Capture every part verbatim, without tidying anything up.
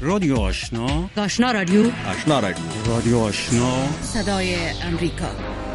رادیو آشنا، آشنا رادیو، آشنا رادیو، رادیو آشنا، صدای امریکا.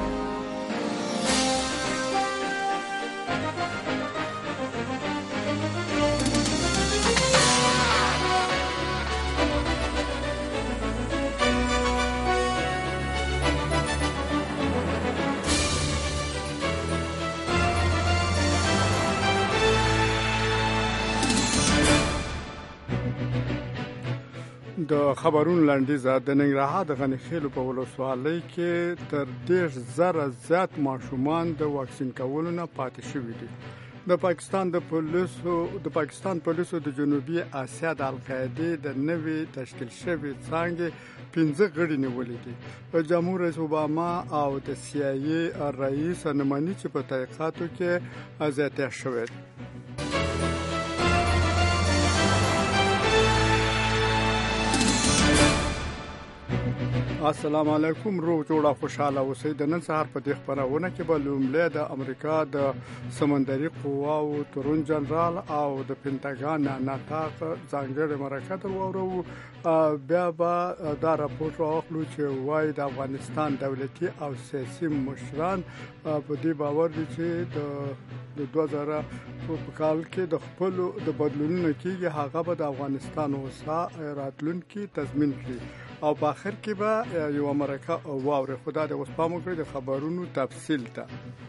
د خبرونو لنډیزه د ننګرهار د غنیخیلو په ولسوالۍ کې تر دېرش زره زیات ماشومان د واکسین کولو نه پاتې شوي دي. د پاکستان د پولیسو د پاکستان پولیسو د جنوبي اسیا د القاعده د نوي تشکیل شوی څانګې پنځه غړي نیولې دي. جمهور رئیس اوباما او د سی آی ای رئیس نمانی چې په تحقیقاتو کې زیاته شوی. السلام علیکم، روغ جوړه خوشاله اوسئ. د نن سهار په دې خبرونه کې به لومړی د امریکا د سمندري قواو تورن جنرال او د پینټاګان ناتاق ځانګړي مرکه درورو. بیا به دا راپور راغلو چې وای د افغانستان دولتي او سیاسي مشران په دې باور دي چې د دوه زره په کال کې د خپل د بدلونونو کېږي هغه به د افغانستان اوسا راتلونکي تضمین کړي او په اخر کې به یو مرکه واوري. خدا دې اوس پام وکړي د خبرونو تفصیل ته.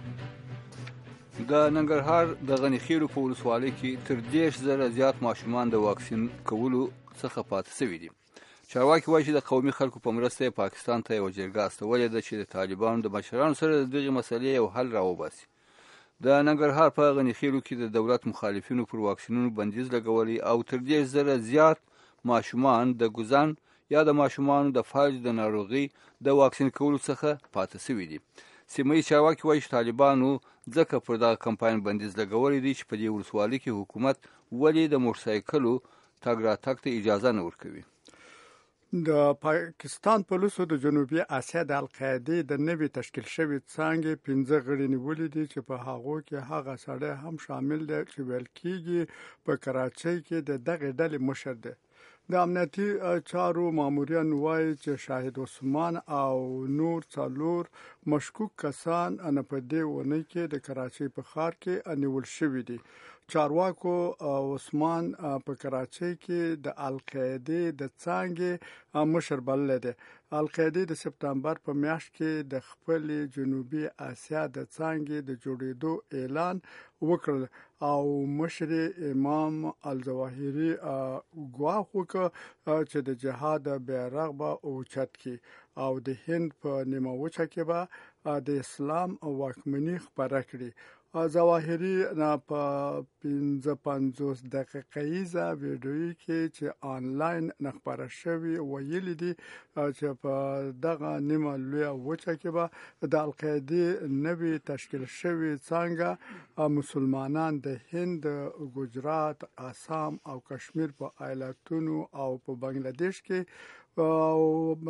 د ننګرهار د غنیخیلو په ولسوالۍ کې تر دېرش زره زیات ماشومان د واکسین کولو څخه پاتې شوي دي. چارواکي وایي چې د قومي خلکو په مرسته پاکستان ته یو جرګه استولې ده چې د طالبانو د مشرانو سره د دغې مسلې یو حل راوباسي. د ننګرهار په غنیخیلو کې د دولت مخالفینو پر واکسینونو بندیز لګولی او تر دېرش زره زیات ماشومان د ګوزن یا د ماشومانو د فلج د ناروغي د واکسین کولو څخه پاتې شوي دي. سیمه ییز چارواکي وایي چې طالبانو ځکه پر دغه کمپاین بندیز لګولی دی چې په دې ولسوالۍ کې حکومت ولې د موټرسایکلو تګ راتګ ته اجازه نه ورکوي. د پاکستان پولیسو د جنوبي اسیا د القاعده د نوي تشکیل شوی څانګې پنځه غړي نیولې دي چې په هغو کې هغه سړی هم شامل دی چې ویل کېږي په کراچۍ کې د دغه ډلې مشر دی. د امنیتي چارو مامورین وایي چې شاهد عثمان او نور څلور مشکوک کسان ان په دې ونه کې د کراچۍ په ښار کې نیول شوي دي. چارواکو عثمان په کراچۍ کې د القاعده د څانګې مشر بللی دی. القاعده د سپتمبر په میاشت کې د خپل جنوبي اسیا د څانګې د جوړېدو اعلان وکړ او مشر امام الظواهري ګواښ وکړ چې د جهاد بیرغ به اوچت کړي او د هند په نیمه وچه کې به د اسلام واکمني خپره کړي. ظواهري په پنځه پنځوس دقیقیزه ویډیو کې چې آنلاین خپره شوی ویلي دي چې په دغه نیمه لویه وچه کې به د القاعده نوي تشکیل شوی څانګه مسلمانان د هند، ګجرات، آسام او کشمیر په ایالتونو او په بنگلاديش کې او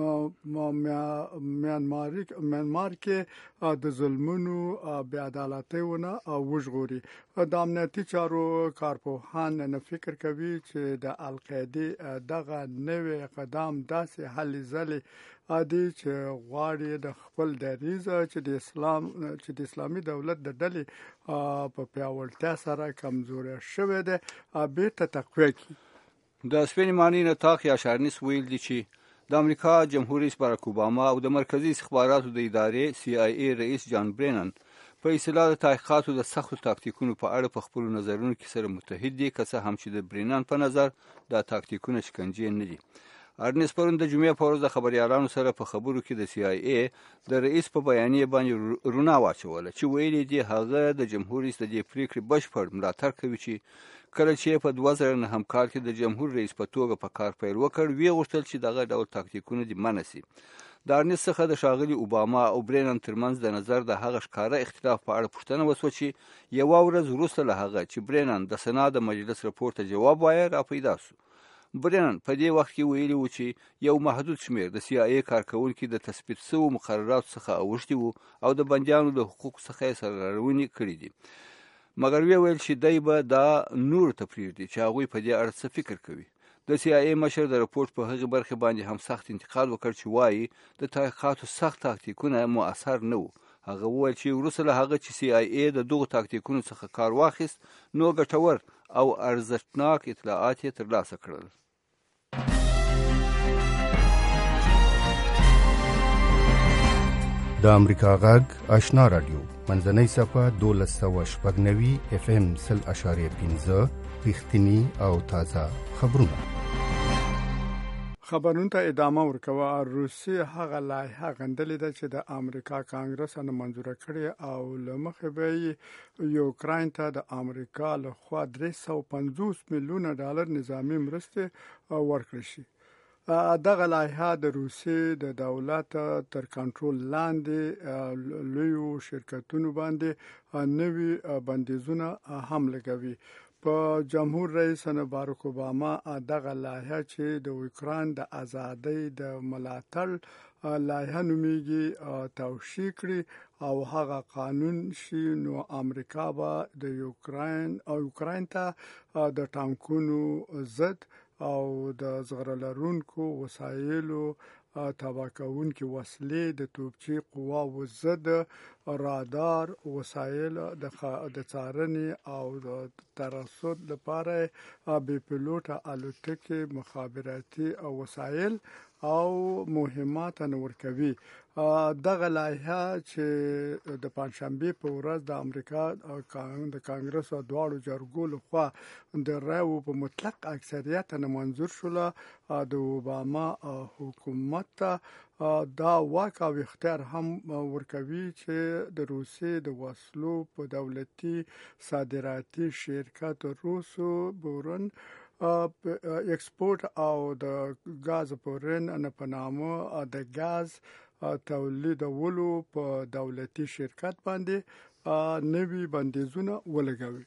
میانمار کې د ظلمونو بې عدالتیونه وژغوري. د امنیتي چارو کارپوهان نه فکر کوي چې د القاعده دغه نوی قدم داسې هلې ځلې دي چې غواړي د خپل دریځ چې د اسلام چې د اسلامي دولت د ډلې په پیاوړتیا سره کمزوري شوی دی بیرته تقویه کړي. د سپین مانی نطاق یا شارنیس ویل دي چې د امریکا جمهور رئیس باراک اوباما او د مرکزی استخباراتو د ادارې سی آی ای رئیس جان برینن په اصطلاح د تحقیقاتو د سختو تاکتیکونو په اړه په خپل نظرونو کې سره متحد دي، که څه هم چې د برینن په نظر دا تاکتیکونه شکنجه نه دي. ارنس پرون د جمعې په ورځ د خبريالانو سره په خبرو کې د سی آی ای د رئیس په بیانیه باندې رونا واچوله چې ویلي دي هغه د جمهور رئیس د دې پریکړې بشپړ ملاتړ کوي چې کله چې په دوه زره نهم کال کې د جمهور رئیس په توګه په کار پیل وکړ وی غوښتل چې دغه ډول تاکتیکونه دې منع سي. د ارنس څخه د ښاغلي اوباما او برینن ترمنځ د نظر د هغه ښکاره اختلاف په اړه پوښتنه وسوه چې یوه ورځ وروسته له هغه چې برینن د سنا د مجلس رپورټ ته جواب وایه را پیدا سو. برینن په دې وخت کې ویلي و چې یو محدود شمیر د سی آی ای کارکونکي د تثبیت شوو مقرراتو څخه اوښتي وو او د بندیانو د حقوقو څخه یې سرغړونې کړې دي. مګر وی ویل چې دی به دا نور ته پرېږدي چې هغوی په دې اړه څه فکر کوي. د سی آی ای مشر د رپورټ په هغې برخې باندې هم سخت انتقاد وکړ چې وایي د تحقیقاتو سخت تاکتیکونه مؤثر نه وو. هغه وویل چې وروسته له هغه چې سی آی ای د دغو تاکتیکونو څخه کار واخیست نو ګټور او ارزښتناک اطلاعات یې ترلاسه کړل. د امریکا غږ آشنا رادیو منځنۍ صفحه دولس سوه شپږ نوي اف ام سل اشاریه پنځه رښتیني او تازه خبرونه. خبرونو ته ادامه ورکوه. روسیې هغه لایحه غندلې ده چې د امریکا کانګرس نه منظوره کړې او له مخې به یې یوکراین ته د امریکا لخوا درې سوه پنځوس میلیونه ډالر نظامي مرستې ورکړل شي. دغه لایحه د روسیې د دولت تر کنټرول لاندې لویو شرکتونو باندې نوي بندیزونه هم لګوي. په جمهور رئیس باراک اوباما دغه لایحه چې د یوکراین د ازادۍ د ملاتړ لایحه نومیږي توشیح کړي او هغه قانون شي نو امریکا به د یوکراین او یوکراین ته د ټانکونو ضد او د زغره لرونکو وسایلو تباه کوونکي وسلې د توپچي قواو ضد رادار وسایل د څارنې او د ترصد لپاره بې پیلوټه الوتکې مخابراتي وسایل او مهمات ورکوي. دغه لایحه چې د پنځشنبه په ورځ د امریکا د کانګرس او دواړو جرګو لخوا د رایو په مطلق اکثریت نه منظور شوله. د اوباما حکومت دا واک او اختیار هم ورکوي چې د روسیې د وسلو په دولتي صادراتي شرکت روسو بورن اکسپورت او د غاز پورن نه په نامه د غاز تولیدولو په دولتي شرکت باندې نوي بندیزونه ولګوي.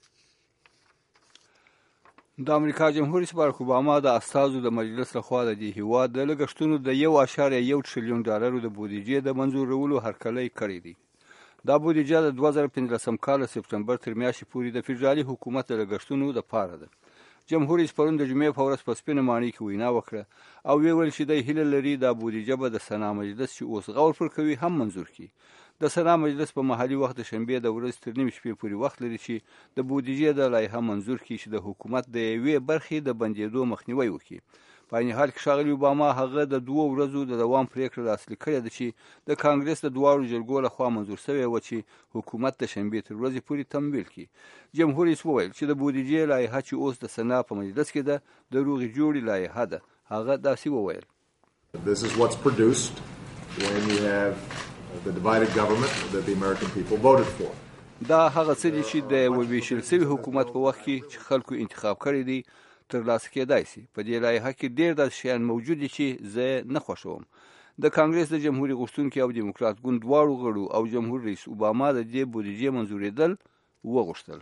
د امریکا جمهور رئیس باراک اوباما د استازو د مجلس لخوا د دې هیواد د لګښتونو د یو اعشاریه یو تریلیون ډالرو د بودیجې د منظورولو هرکلی کړی دی. دا بودیجه د دوه زره پنځلسم کال سپتمبر تر میاشتې پورې د فدرالي حکومت د لګښتونو لپاره ده. جمهور رئیس پرون د جمعې په ورځ په سپینه ماڼۍ کې وینا وکړه او ویل چې د هیله لري دا بودیجه به د سنا مجلس چې اوس غور پر کوي هم منظور کړي. د سنا مجلس په محلي وخت د شنبې د ورځې تر نیمې شپې پورې وخت لري چې د بودیجې د لایحه منظور کړي چې د حکومت د یوې برخې د بندېدو مخنیوي وکړي. په عین حال کې ښاغلي اوباما هغه د دوو ورځو د دوام پریکړه لاسلیک کړې ده چې د کانګرس د دواړو جرګو لخوا منظور شوې وه چې حکومت د شنبې تر ورځې پورې تمویل کړي. جمهور رئیس وویل چې د بودیجې لایحه چې اوس د سنا په مجلس کې ده د روغې جوړې لایحه ده. هغه داسې وویل: This is what's produced when you have the divided government that the American people voted for. دا هغه څه دي چې د ویشل شوي حکومت په وخت کې چې خلکو انتخاب کړی دی ترلاسه کېدای شي. په دې لایحه کې ډېر داسې شیان موجود دي چې زه نه خوښوم. د کانګرس د جمهوریت غوښتونکي او دیموکرات ګوند دواړو غړو او جمهور رئیس اوباما د دې بودیجې منظورېدل وغوښتل.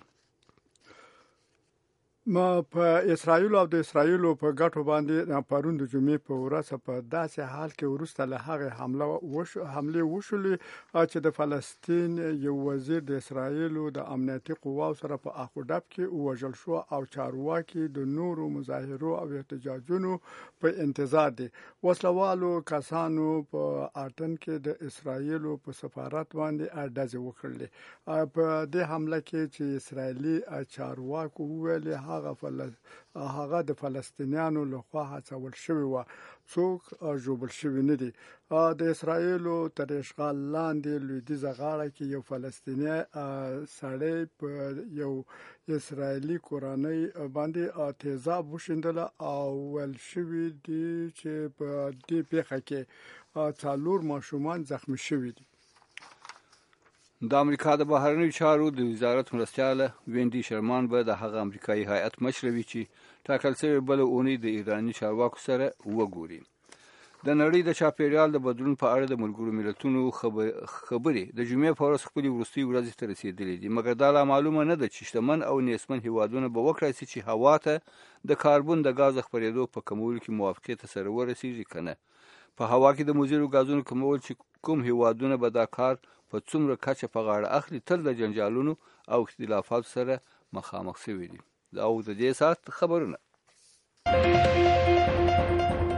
ما په اسرایل او د اسرایل په ګټو باندې پرون د جمعې په ورځ په داسې حال کې ورسته له هغه حمله وشو حمله وشولې چې د فلسطین یو وزیر د اسرایل د امنیتي قواو سره په اخودب کې وژل شو او چارواکي د نورو مظاهرو او احتجاجونو په انتظار دي. وسلوالو کسانو په اټن کې د اسرایل په سفارت باندې اډازې وکړلې. په دې حمله کې چې اسرایلی چارواکو ویل هغه فلس هغه د فلسطینیانو لخوا هڅول شوی و څوک جوړ شوی نه دي. د اسرایلو تر اشغال لاندې لویدیځه غاړه کې یو فلسطینی سړی په یو اسرایلی کورنۍ باندې تیزاب وشیندل او ول شوی دي چې په دې پیښه کې څلور ماشومان زخمی شوي دي. د امریکا د بهرنیو چارو د وزارت مرستیاله ویندي شرمان به د هغه امریکایي هیئت مشروي چې ټاکل شوی بل اونۍ د ایراني چارواکو سره وګوري. د نړۍ د چاپیریال د بدلون په اړه د ملګرو ملتونو خبرې د جمعې په ورځ خپلې وروستۍ ورځې ته رسېدلې دي، مګر دا لا معلومه نه ده چې شتمن او نیستمن هیوادونه به وکړای شي چې هوا ته د کاربن د غاز خپرېدو په کمولو کې موافقې ته سره ورسېږي که نه. په هوا کې د مضرو غازونو کمول چې کوم هیوادونه به دا کار په څومره کچه په غاړه اخلي تل د جنجالونو او اختلافاتو سره مخامخ شوي دي. او د دې ساعت خبرونه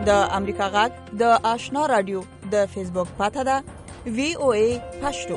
د امریکا غږ د آشنا رادیو د فیسبوک پاته ده وی او ای پښتو.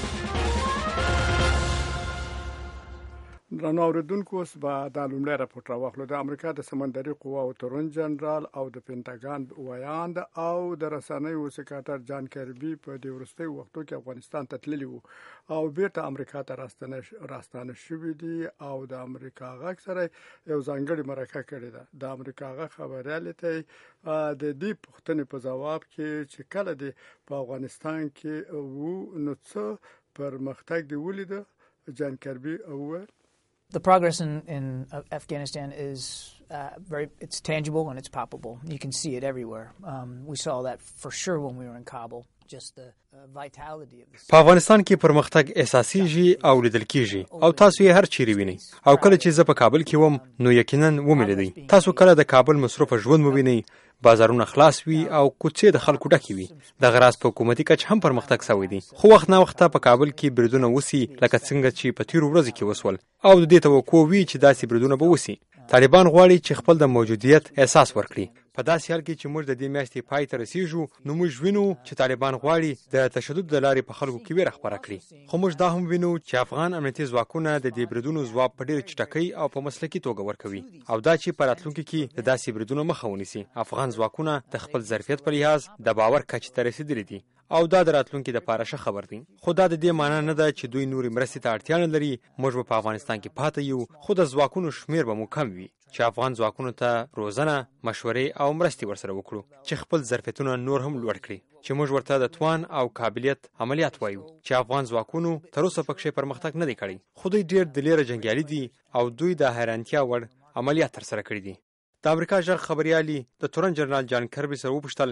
درنو اوریدونکو اوس به د لومړي راپورټ راوخلو. د امریکا د سمندري قواو تورن جنرال او د پینټاګان وایاند او د رسنیو سکرټر جان کربي په د ورستي وختو کې افغانستان ته تللی وو او بیرته امریکا ته راستنه راستانه شوې دي او د امریکا غږ سره یو ځانګړي مرکه کړې ده. د امریکا غږ خبريال ته د دې پوښتنې په جواب کې چې کله د په افغانستان کې وو نو څه پرمختګ دی ولید جان کربي او The progress in, in Afghanistan is uh, very, it's tangible and it's palpable. You can see it everywhere. Um, we saw that for sure when we were in Kabul. Just the uh, vitality of the په افغانستان کې پرمختګ احساسيږي او لیدل کیږي او تاسو یې هر چیرې وینئ او کله چې زه په کابل کې وم نو یقینا وملیدئ. تاسو کله د کابل مصروف ژوند ووینئ، بازارونه خلاص وي او کوڅې د خلکو ډکې وي. د غراس په حکومتي کچ هم پرمختګ شوی دی، خو وخت نه وخت په کابل کې بریدونه وسی لکه څنګه چې په تیرو ورځو کې وسول او د دې توقع وی چې داسې بریدونه به وسی. طالبان غواړي چې خپل د موجودیت احساس ورکړي. په داسې حال کې چې موږ د دې میاشتې پای ته رسیږو نو موږ وینو چې طالبان غواړي د تشدد د لارې په خلکو کې ویره خپره کړي. خو موږ دا هم وینو چې افغان امنیتي ځواکونه د دې بریدونو ځواب په ډېر چټکۍ او په مسلکي توګه ورکوي او دا چې په راتلونکي کې د داسې بریدونو مخه ونیسي. افغان ځواکونه د خپل ظرفیت په لحاظ د باور کچې ته رسیدلي دي او دا د راتلونکي د پاره ښه خبر دی. خو دا د دې معنی نه ده چې دوی نورې مرستې ته اړتیا نه لري. موږ په افغانستان کې پاتې یو خو د ځواکونو شمیر به مو کم وي چې افغان ځواکونو ته روزنه، مشورې او مرستې ورسره وکړو چې خپل ظرفیتونه نور هم لوړ کړي. چې موږ ورته د توان او قابلیت عملیات وایو چې افغان ځواکونو تر اوسه پکې پرمختګ نه دی کړی. خو دوی ډېر دلیره جنګیالي دي او دوی د حیرانتیا وړ عملیات ترسره کړي دي. د امریکا ژغ خبريالي د تورن جنرال جان کربي سره وپوښتل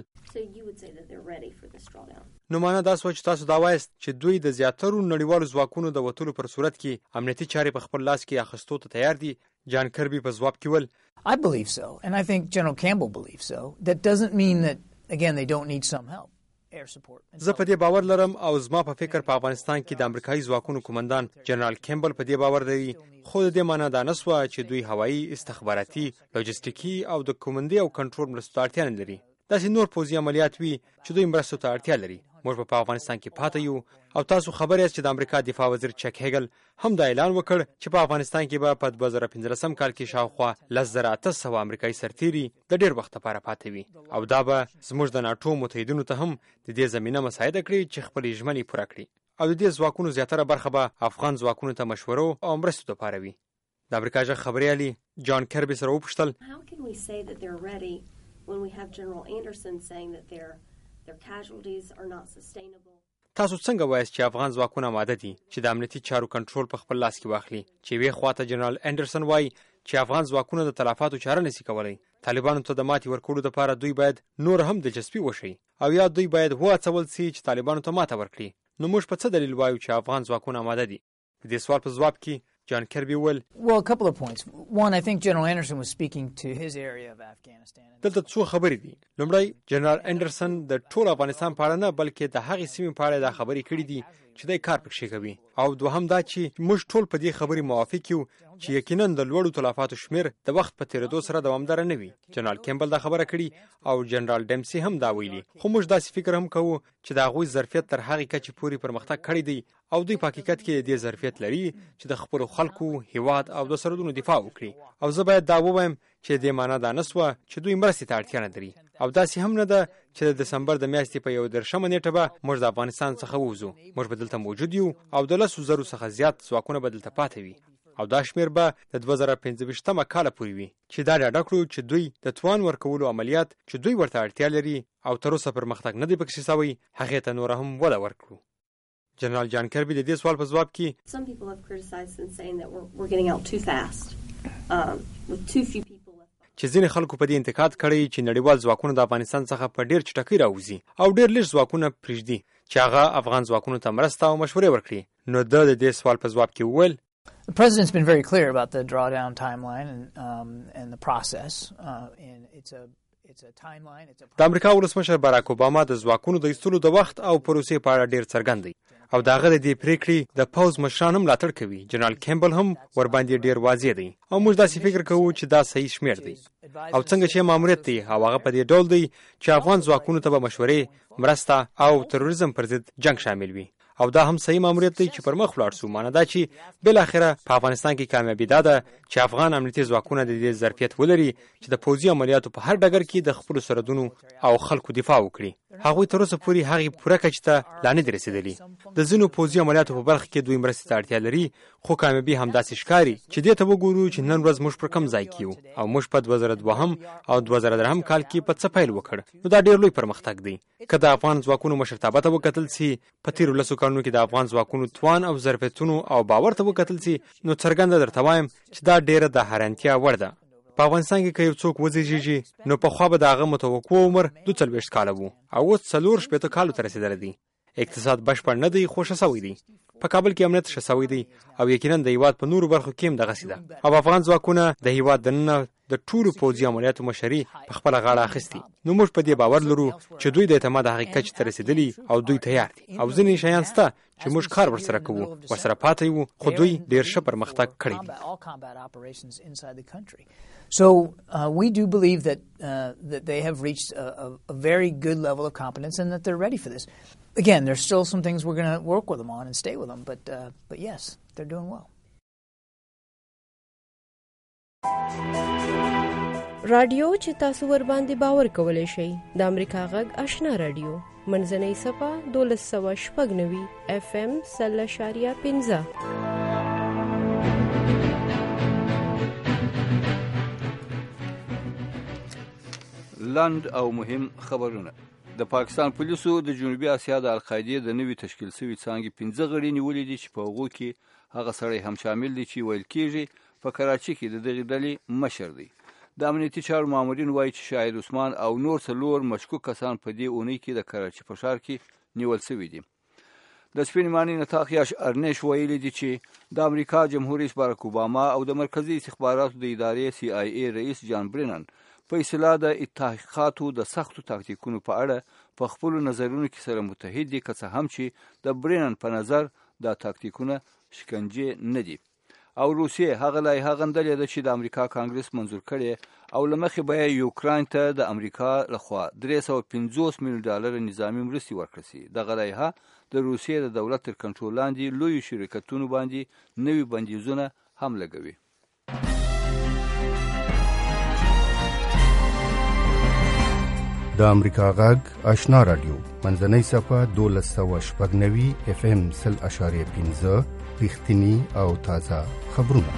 نو معنا دا سوچ تاسو دا وایست چې دوی د زیاترو نړیوالو ځواکونو د وټولو پر صورت کې امنیتي چارې په خپل لاس کې اخستو ته تیار دي. جان کربي په ځواب کې ول I believe so and I think General Campbell believes so. That doesn't mean that again they don't need some help. زه په دې باور لرم او زما په فکر په افغانستان کې د امریکایي ځواکونو قومندان جنرال کیمبل په دې باور دی. خو د دې معنی دا نسوه چې دوی هوایي، استخباراتي، لوجستیکي او د کومندې او کنټرول مرستو اړتیا نه لري. داسې نور پوځي عملیات وي چې دوی مرستو ته اړتیا لري. موږ په افغانستان کې پاتې یو او تاسو خبر یاست چې د امریکا دفاع وزیر چک هیګل هم دا اعلان وکړ چې په افغانستان کې به په دوه زره پنځلسم کال کې شاوخوا لس زره اته سوه امریکایي سرتیري د ډېر وخت لپاره پاتې وي او دا به زموږ د ناټو متحدینو ته هم د دې زمینه مساعده کړي چې خپلې ژمنې پوره کړي او د دې ځواکونو زیاتره برخه به افغان ځواکونو ته مشورو او مرستو لپاره وي. د امریکا ژغ خبريالي جان کربي سره وپوښتل when we have General Anderson saying that their their casualties are not sustainable. تاسو څنګه وایئ چې افغان ځواکونه آماده دي چې د امنیتي چارو کنټرول په خپل لاس کې واخلي؟ چې وی خواته جنرال انډرسن وایي چې افغان ځواکونه د تلفاتو چاره نشي کولای. طالبانو ته د ماتې ورکولو لپاره دوی باید نور هم دلچسپي وشي او یا دوی باید وهڅول شي چې طالبانو ته ماته ورکړي. نو موږ په څه دلیل وایو چې افغان ځواکونه آماده دي؟ د دې سوال په ځواب کې جان کربي ول Well, a couple of points. One, I think General Anderson was speaking to his area of Afghanistan. دلته څو خبرې دي. لومړی جنرال انډرسن د ټول افغانستان په اړه نه بلکې د هغې سیمې په اړه دا خبرې کړې دي چې دی کار پکې کوي او دوهم دا چې موږ ټول په دې خبرې موافق یو چې یقینا د لوړو تلفاتو شمیر د وخت په تیریدو سره دوامدار نه وي. جنرال کیمبل دا خبره کړې او جنرال ډیمسي هم دا ویلي. خو موږ داسې فکر هم کوو چې د هغوی ظرفیت تر هغې کچې پورې پرمختګ کړی دی او دوی په حقیقت کې د دې ظرفیت لري چې د خپلو خلکو، هیواد او د سرحدونو دفاع وکړي. او زه باید دا ووایم چې دې معنا دا نسوه چې دوی مرستې ته اړتیا نه لري او داسې هم نه ده چې د دسمبر د میاشتې په یو دېرشمه نیټه به موږ د افغانستان څخه ووځو. موږ به دلته موجود یو او د لسو زرو څخه زیات ځواکونه به دلته پاتې وي او دا شمیر به د دوه زره پنځه ویشتمه کاله پورې وي چې دا ډاډه کړو چې دوی د توان ورکولو عملیات چې دوی ورته اړتیا لري او تر اوسه پرمختګ نه دی پکې شوی هغې ته نوره هم وده ورکړو. جنرال جان کربي د دې سوال په ځواب کې Some people have criticized and saying that we're, we're getting out too fast um, with too few people. چې ځینې خلکو په دې انتقاد کړی چې نړیوال ځواکونه د افغانستان څخه په ډېر چټکۍ راوځي او ډېر لږ ځواکونه پرېږدي چې هغه افغان ځواکونو ته مرسته او مشورې ورکړي. نو د دې سوال په ځواب کې وویل The president's been very clear about the drawdown timeline and um, and the process uh, and it's a د امریکا ولسمشر باراک اوباما د ځواکونو د ایستلو د وخت او پروسې په اړه ډیر څرګند دی او د هغه د دې پریکړې د پوز مشران هم ملاتړ کوي. جنرال کیمبل هم ورباندې ډیر واضح دی او موږ داسې فکر کوو چې دا صحیح شمیر دی او څنګه چې ماموریت دی او هغه په دې ډول دی چې افغان ځواکونو ته به مشورې، مرسته او تروریزم پر ضد جنگ شامل وي او دا هم صحیح ماموریت دی چې پر مخ ولاړ سو. معنی دا چې بل اخره په افغانستان کې کامیابی ده چې افغان امنیتي ځواکونه د دې ظرفیت ولري چې د پوځي عملیاتو په هر ډګر کې د خپل سرحدونو او خلکو دفاع وکړي. هغه تر اوسه پورې هغه پوره کچ ته لا نه رسیدلی. د ځینو پوځي عملیاتو په برخه کې دوی مرستې ته اړتیا لري، خو کامیابی هم داسې ښکاري چې دې ته وګورو چې نن ورځ موږ پر کم ځای کیو او موږ په دوه زره دوه او دوه زره درې کال کې په څه پیل وکړ. نو دا ډیر لوی پرمختګ دی. که د افغان ځواکونو مشرتابه ته وکتل سي، په تیرو لسو کلونو کې د افغان ځواکونو توان او ظرفیتونو او باور ته وکتل سي، نو څرګنده درته وایم چې دا ډیره د حیرانتیا وړ ده. په افغانستان کې که یو څوک وزیږي نو په خوا به د هغه متوقع عمر دوه څلوېښت کاله وو او اوس څلور شپېته کالو ته رسېدلی دی. اقتصاد بشپړ نه دی خو ښه سوی دی. په کابل کې امنیت ښه سوی دی او یقینا د هیواد په نورو برخو کې هم دغسې ده او افغان ځواکونه د هیواد دننه د ټولو پوځي عملیاتو مشري په خپله غاړه اخیستي. نو موږ په دې باور لرو چې دوی د اعتماد حقیقت ته رسېدلي او دوی تیار دي او ځینې شیان شته چې موږ کار ورسره کوو، ورسره پاتې یو، خو دوی ډېر ښه پرمختګ کړی دی. So uh, we do believe that uh, that they have reached a, a, a very good level of competence and that they're ready for this. Again, there's still some things we're going to work with them on and stay with them, but uh, but yes, they're doing well. رادیو چې تاسو ور باندې باور کولای شئ د امریکا غږ آشنا رادیو منځنۍ صفه دولس سوه شپږ نوي اف ام سل اشاریه پنځه. لاند او مهم خبرونه. د پاکستان پولیسو د جنوبي اسیا د القاعده د نوي تشکیل شوی څانګې پنځه غړي نیولې دي چې په هغو کې هغه سړی هم شامل دي چې ویل کېږي په کراچي کې د دغې ډلې مشر دی. د امنیتي چارو مامورین وایي چې شاهد عثمان او نور څلور مشکوک کسان په دې اونۍ کې د کراچي په ښار کې نیول شوي دي. د سپین معنی نطاق یاش ارنیش ویلي دي چې د امریکا جمهور رئیس باراک اوباما او د مرکزی استخباراتو د ادارې سی آی ای رئیس جان برینن په اصطلاح د تحقیقاتو د سختو تاکتیکونو په اړه په خپل نظرونو کې سره متحد دي، که څه هم چې د برینن په نظر دا تاکتیکونه شکنجه نه دي او روسیې هغه لایحه غندلې ده چې د امریکا کانګرس منظور کړي او له مخې به یوکراین ته د امریکا لخوا درې سوه پنځوس میلیون ډالر نظامي مرستې ورکړل شي. دغه لایحه د روسیې د دولت تر کنټرول لاندې لویو شرکتونو باندې نوي بندیزونه هم لګوي. د امریکا غږ آشنا رادیو منځنۍ صفه دولس سوه شپږ نوي اف ام سل اشاریه پنځه رښتینی او تازه خبرونه.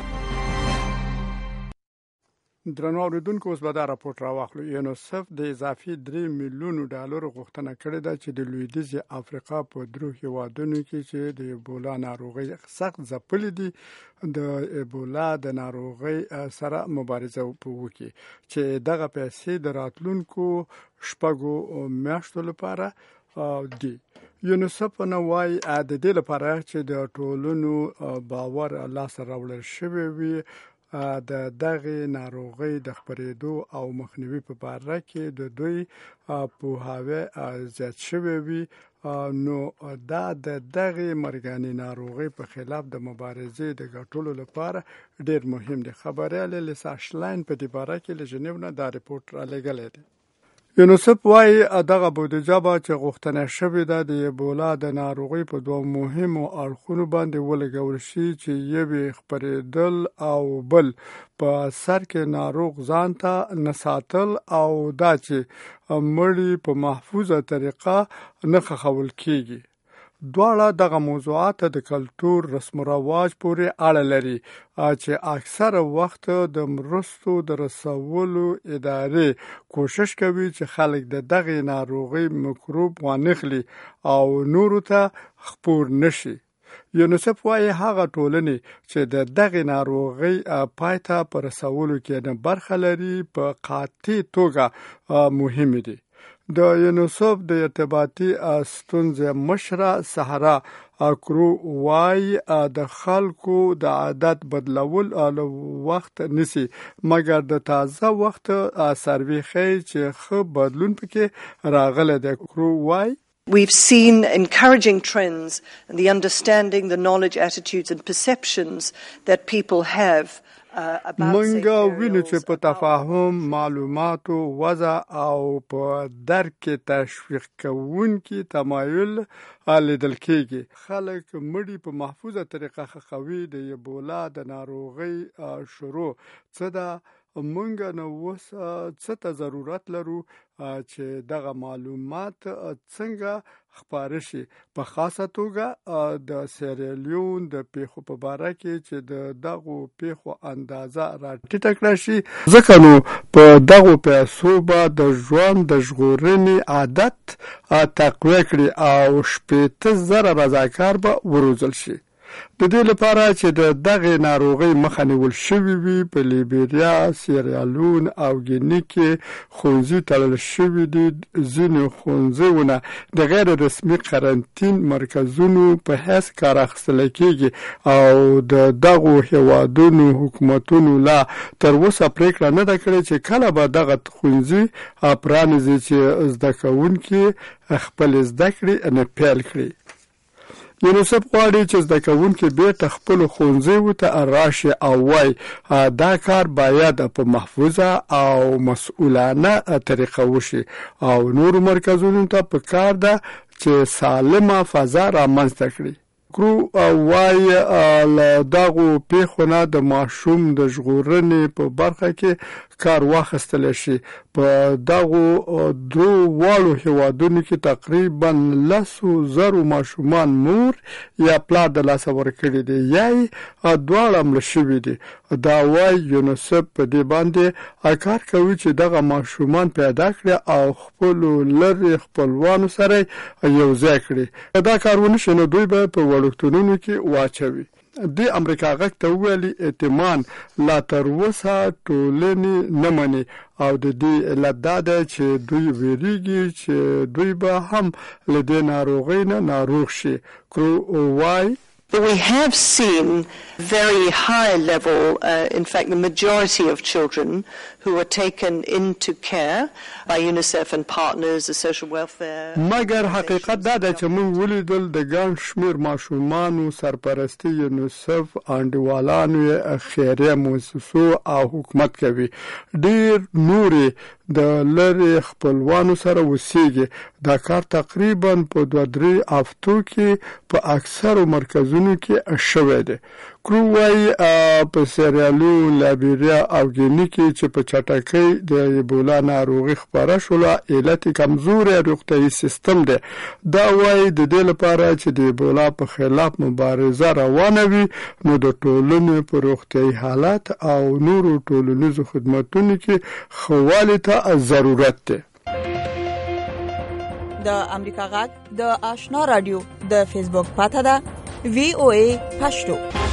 درنو اوریدونکو اوس به دا راپورټ راواخلو. یونیسف د اضافي درې میلیونو ډالرو غوښتنه کړې ده چې د لویدیځې افریقا په درو هیوادونو کې چې د ایبولا ناروغۍ سخت ځپلې دي د ایبولا د ناروغۍ سره مبارزه وکړي چې دغه پیسې د راتلونکو شپږو میاشتو لپاره دي. یونیسف نه وایي د دې لپاره چې د ټولنو باور لاسته راوړل شوی وي د دغه ناروغۍ د خپرېدو او مخنیوي په اړه کې د دوی پوهاوی زیات شوی وي، نو دا د دغه مرګاني ناروغۍ په خلاف د مبارزې د ګټلو لپاره ډیر مهم دی. خبريال لیسا شلاین په دې باره کې له ژنیو نه دا رپورټ را لګلې دی. یونیسف وایي دغه بودیجه به چې غوښتنه شوې ده د ایبولا د ناروغۍ په دوه مهمو اړخونو باندې ولګول شي چې یوې خپرېدل او بل په سر کې ناروغ ځان ته نه ساتل او دا چې مړی په محفوظه طریقه نه ښخول کېږي. دواړه دغه موضوعات د کلتور رسم و رواج پورې اړه لري چې اکثره وخت د مرستو د رسولو ادارې کوشش کوي چې خلک د دغه ناروغي میکروب وانخلي او نورو ته خپور نشي. یونیسف وايي هغه ټولنې چې د دغه ناروغي پای ته پر رسولو کې نه برخه لري په قاطع توګه مهم دي. د یونیسف د ارتباطي ستونزې مشره صحرا اکرو وای د خلکو د عادت بدلول له وخت نسی مګر د تازه وخت سروې ښیي چې ښه بدلون پکې راغلی دی. اکرو وای We've seen encouraging trends in the understanding, the knowledge, attitudes and perceptions that people have uh, about منګه وینو چې په تفاهم معلوماتو وضع او په درک کې تشویق کوونکي تمایل لیدل کېږي. خلک مړي په محفوظه طریقه خخوي د ایبولا د ناروغۍ شروع څه ده مونږ نو اوس څه ته ضرورت لرو چې دغه معلومات څنګه خپاره شي په خاصه توګه د سیریلیون د پیښو په باره کې چې د دغو پیښو اندازه راټیټه کړه شي ځکه نو په دغو پیسو به د ژوند د ژغورنې عادت تقویه کړي او شپېته زره رضاکار به وروزل شي. د دې لپاره چې د دغه ناروغۍ مخه نیول شوې وي په لیبریا، سیریلیون او ګیني کې ښوونځي تړل شوي دي. ځینې ښوونځیونه د غیر رسمي قرنطین مرکزونو په حیث کار اخیستل کېږي او د دغو هیوادونو حکومتونو لا تر اوسه پریکړه نه ده کړې چې کله به دغه ښوونځي پرانیزي چې زده کوونکي خپل زده کړې نه پیل کړي. یونیسف غواړي چې زده کوونکي بیرته خپلو ښوونځیو ته راشي او وایي دا کار باید په محفوظه او مسؤلانه طریقه وشي او نورو مرکزونو ته پکار ده چې سالمه فضا رامنځته کړي. کرو وایي له دغو پیښو نه د ماشوم د ژغورنې په برخه کې کار واخیستلی شي. په دغو درو واړو هیوادونو کې تقریبا لسو زرو ماشومان مور یا پلار د لاسه ورکړي دي یا یې دواړه مړه شوي دي. دا وایي یونیسف په دې باندې کار کوي چې دغه ماشومان پیدا کړي او خپلو لرې خپلوانو سره یو ځای کړي. دا کار ونه شي نو دوی به په وړکتونونو کې واچوي. د امریکا غږ ته ویلي اعتماد لا تر اوسه ټولنې نه مني او د دې علت دا ده چې دوی ویریږي چې دوی به هم له دې ناروغۍ نه ناروغ شي. کرو وایي But we have seen very high level, uh, in fact the majority of children who are taken into care by UNICEF and partners, the social welfare. مګر حقیقت دا ده چې موږ ولیدل د ګڼ شمېر ماشومانو سرپرستی یونیسف انډیوالانو خیریه مؤسسو او حکومت کوي. ډېر نورې د لرې خپلوانو سره اوسېږي. دا کار تقریبا په دوه درې هفتو کې په اکثرو مرکزونو کې شوی دی. کرو وایي په سیریلیون، لیبریا او ګیني کې چې په چټکۍ د ایبولا ناروغي خپره شوله علت کمزوری روغتیايي سیستم دی. دا وایي د دې لپاره چې د ایبولا په خلاف مبارزه روانه وي نو د ټولنې په روغتیايي حالت او نورو ټولنیزو خدمتونو کې ښه والي ته ضرورت دی. د امریکا غږ د آشنا رادیو د فیسبوک پاته ده وی او ای پښتو.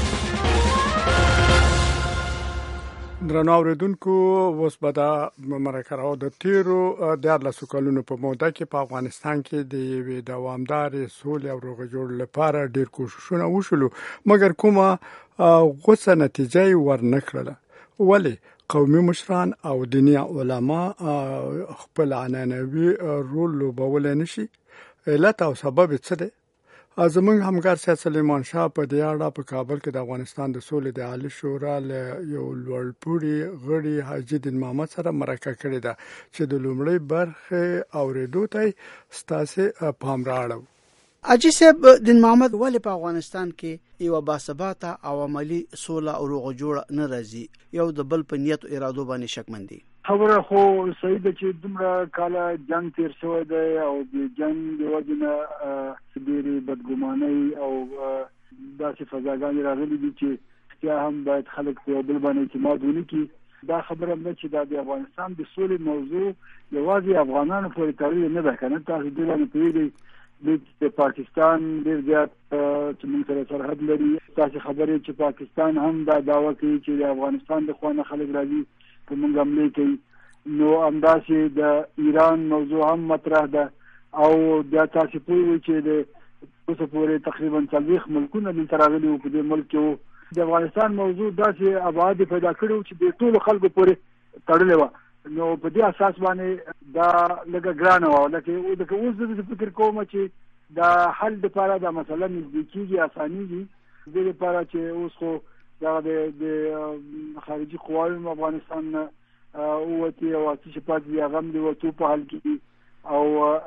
درنو اوریدونکو اوس به د مرکه راو د تیرو دیارلسو کلونو په موده کې په افغانستان کې د یوې دوامدارې سولې او روغې جوړې لپاره ډېر کوښښونه وشولو مګر کومه غوڅه نتیجه یې ورنه کړله. ولې قومي مشران او دیني علما خپل عنعنوي رول لوبولی نشي؟ علت او سبب څه دی؟ زموږ همکار سید سلیمان شاه په دې اړه په کابل کې د افغانستان د سولې د عالی شورا له یو لوړپوړي غړي حاجي دین محمد سره مرکه کړې ده چې د لومړۍ برخې اورېدو ته ستاسې پام رااړو. حاجي صاحب، دین محمد ولې په افغانستان کې یو باثباته او عملی سوله او روغه جوړه نه راځي؟ یو د بل په نیت او ارادو باندې شکمن دي. خبره خو صحیح ده چې دومره کاله جنگ تیر شوی دی او د جنگ د وجې نه ډېرې بدګمانۍ او داسې فضاګانې راغلي دي چې رښتیا هم باید خلک په یو بل باندې اعتماد ونه کړي. دا خبره هم ده چې دا د افغانستان د سولې موضوع یوازې افغانانو پورې تړلې نه ده که نه. تاسو دې باندې پوهېږئ د پاکستان ډېر زیات چې موږ سره سرحد لري. تاسې خبرې چې پاکستان هم دا دعوه کوي چې د افغانستان د خوا نه خلک راځي په موږ حملې کوي. نو همداسې د ایران موضوع هم مطرح ده او بیا تاسې پوهیږئ چې د اوسه پورې تقریبا څلوېښت ملکونه دلته راغلي وو په دې ملک کې وو د افغانستان موضوع داسې ابعاد پیدا کړي وو چې د ټولو خلکو پورې تړلې وه نو په دې اساس باندې دا لږه ګرانه وه لکه لکه اوس زه فکر کوم چې د حل دپاره دا مسله نږدې کېږي اسانېږي دې لپاره چې اوس خو دغه د خارجي قواوو افغانستان نه ووتې او هڅې چې پاتې دي هغه هم د وتو په حال کې دي او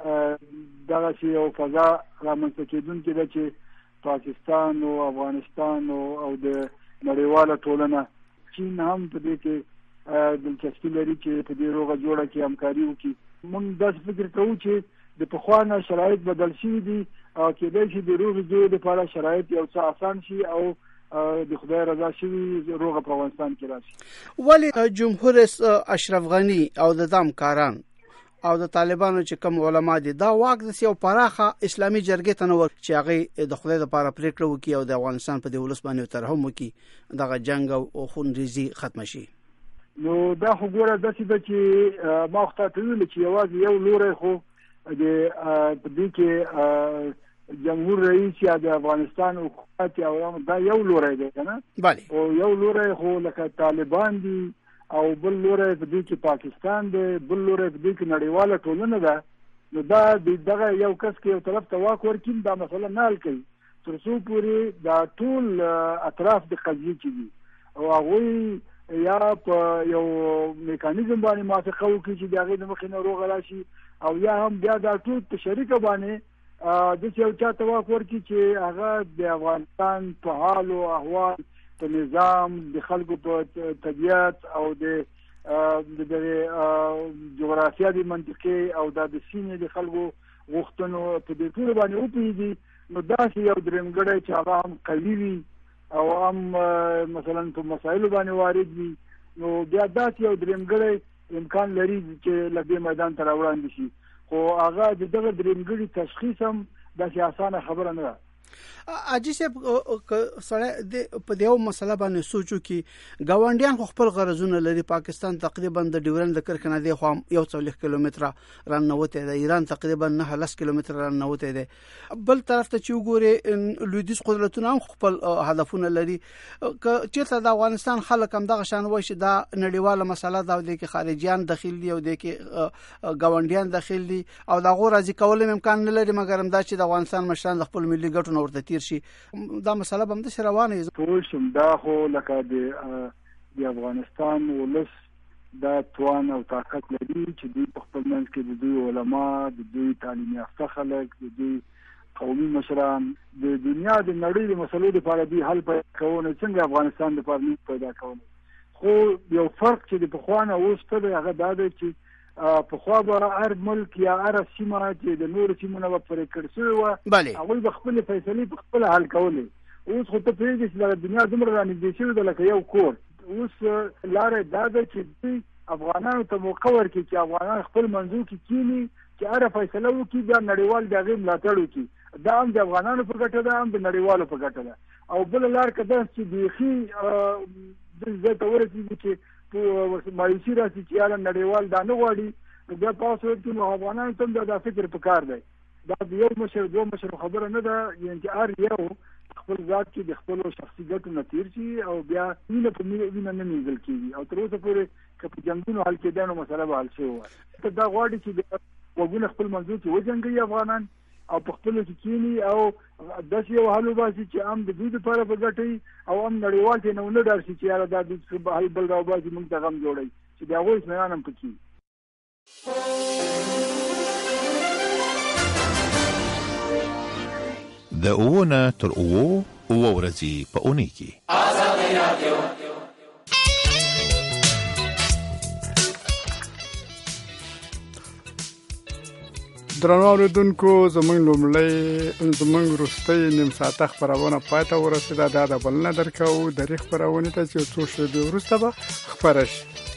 دغسې یو فضا رامنځته کېدونکې ده چې پاکستان او افغانستان او د نړیواله ټولنه چین هم په دې کې دلچسپي لري چې په دې روغه جوړه کې همکاري وکړي موږ داسې فکر کوو چې د پخوا نه شرایط بدل شوي دي او کېدای شي د روغې جوړې لپاره شرایط یو څه اسان شي او د خدای رضا شوي روغه په افغانستان کې راشي. ولې جمهور اشرف غني او د دام کاران او د طالبانو چې کوم علما دي دا واک د یو پراخه اسلامي جرګې ته نه ور چې هغه د خدای لپاره پریکړه وکړي او د افغانستان په دې ولس باندې ترحم وکړي دغه جنگ او خونریزي ختم شي؟ نو دا خو ګوره داسې ده چې ما خو ته ویل چې یوازې یو لوری خو د په دې کې جمهور رئیس یا د افغانستان حکومت یا دا یو لوری دی که نه او یو لوری خو لکه طالبان دي او بل لوری په دې کې پاکستان دی بل لوری په دې کې نړیواله ټولنه ده نو دا دغه یو کس کې یو طرف ته واک ورکړي دا مسله نه حل کوي تر څو پورې دا ټول اطراف د قضیې کې دي او هغوی یا په یو میکانیزم باندې موافقه وکړي چې د هغې د مخې نه روغه راشي او یا هم بیا دا ټول په شریکه باندې داسې یو چا ته واک ورکړي چې هغه د افغانستان په حال او احوال په نظام د خلکو په طبیعت او د دغه جغرافیا د منطقې او د سیمې د خلکو غوښتنو په دې ټولو باندې وپوهېږي نو داسې یو درېمګړی چې هغه هم قوي وي او هم مثلا په مسایلو باندې وارد وي نو بیا داسې یو درېمګړی امکان لري چې له دې میدان ته راوړاندې شي خو هغه د دغه درېمګړي تشخیص هم داسې اسانه خبره نه ده. اجي صاحب سره په دیو مسله باندې سوچو کې ګاونډیان خو خپل غرضونه لري پاکستان تقریبا د ډیورند د کرکنه دی خو یو څلوېښت کیلومتره راننوتی دی ایران تقریبا نه لس کیلومتره راننوتی دی بل طرف ته چې وګورې لویدیځ قدرتونه هم خپل هدفونه لري که چېرته د افغانستان خلک هم دغه شان وایي چې دا نړیواله مسله ده او دې کې خارجیان دخیل دي او دې کې ګاونډیان دخیل دي او د هغو راضي کولو امکان نه لري مګر همدا چې د افغانستان مشران د خپل ملي ګټو ورته تیر شي دا مسله به همداسې روانه وي. پوه شوم دا خو لکه د افغانستان ولس دا توان او طاقت لري چې دوی په خپل منځ کې د دوی علما د دوی تعلیم یافته خلک د دوی قومي مشران د دنیا د نړۍ د مسلو لپاره دوی حل پیدا کوي څنګه افغانستان لپاره نه پیدا کوي خو یو فرق چې د پخوا نه اوس ته دی هغه دا دی چې پخوا به هر ملک یا هر سیمه چې د نورو سیمو نه به پرې کړ شوې وه هغوی به خپلې فیصلې په خپله حل کولې اوس خو ته پوهېږې چې دغه دنیا دومره رانږدې شوې ده لکه یو کور اوس لاره دا ده چې دوی افغانانو ته موقع ورکړي چې افغانان خپل منځو کې کښېني چې هره فیصله وکړي بیا نړیوال د هغې ملاتړ وکړي دا هم د افغانانو په ګټه ده هم د نړیوالو په ګټه ده او بله لار که ده چې بیخي ځای ته ورسېږي چې مایوسي راشي چې یاره نړیوال دا نه غواړي نو بیا په هغه صورت کې نو افغانانو ته هم دا فکر پکار دی دا د یو مشر دوه مشر خبره نه ده یعنې چې هر یو خپل ذات کې د خپلو شخصي ګټو نه تېر شي او بیا وینه په وینه نه مینځل کېږي او تر اوسه پورې که په جنګونو حل کېدی نو مسله به حل شوې وه ته دا غواړي چې وګونه خپل منځو کې وجنګوي افغانان او په خپلو کې کښېني او داسې یو حل وباسي چې هم د دوی دپاره په ګټه وي او هم نړیوال ترې نه ونه ډار شي چې یاره دا دوی حل بل راوباسي موږ ته غم جوړوي چې د هغوی اطمینان هم پکې وي. د اوو نه تر اوو اووه ورځې په اونۍ کې درنو اوریدونکو زموږ لومړی زموږ وروستۍ نیم ساعته خپرونه پای ته ورسېده دا د بلنه درکوو درې خپرونې ته چې څو شېبې وروسته به خپره شي.